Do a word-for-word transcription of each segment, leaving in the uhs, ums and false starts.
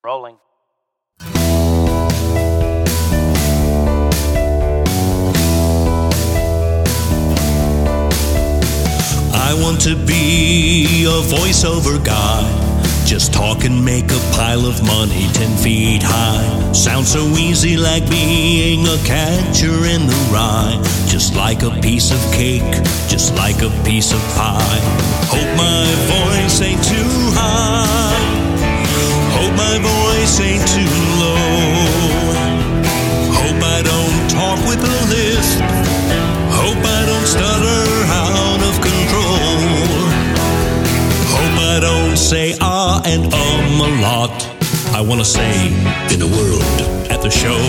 Rolling. I want to be a voiceover guy. Just talk and make a pile of money ten feet high. Sounds so easy, like being a catcher in the rye. Just like a piece of cake, just like a piece of pie. Hope my voice ain't too high. Hope my voice ain't too low. Hope I don't talk with a lisp. Hope I don't stutter out of control. Hope I don't say ah and um a lot. I wanna say in the world at the show.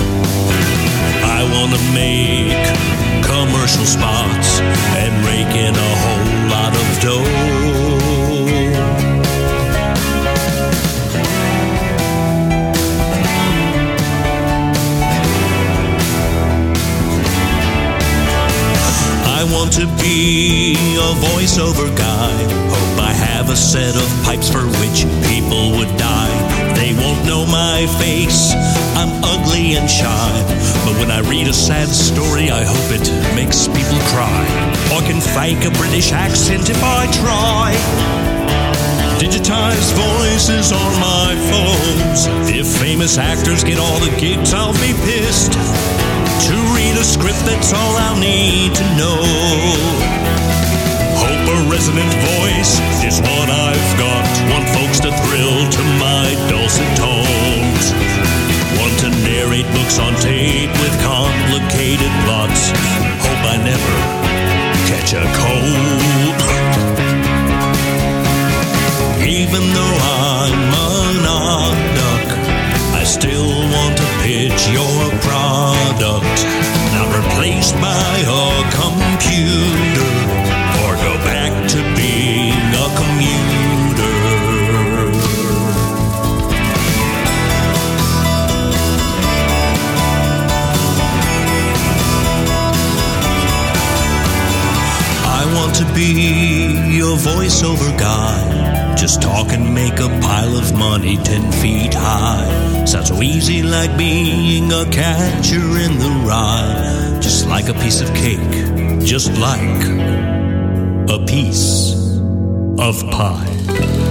I wanna make commercial spots and rake in a whole lot of dough. I want to be a voiceover guy. Hope I have a set of pipes for which people would die. They won't know my face, I'm ugly and shy. But when I read a sad story, I hope it makes people cry. Or can fake a British accent if I try. Digitized voices on my phones. If famous actors get all the gigs, I'll be pissed. To read a script, that's all I'll need to know. Hope a resonant voice is what I've got. Want folks to thrill to my dulcet tones. Want to narrate books on tape with complicated plots. Hope I never catch a cold. Even though I'm an odd duck, I still want to pitch your product. Not replaced by a computer, or go back to being a commuter. I want to be a voiceover guy. Just talk and make a pile of money ten feet high. Sounds so easy, like being a catcher in the rye. Just like a piece of cake, just like a piece of pie.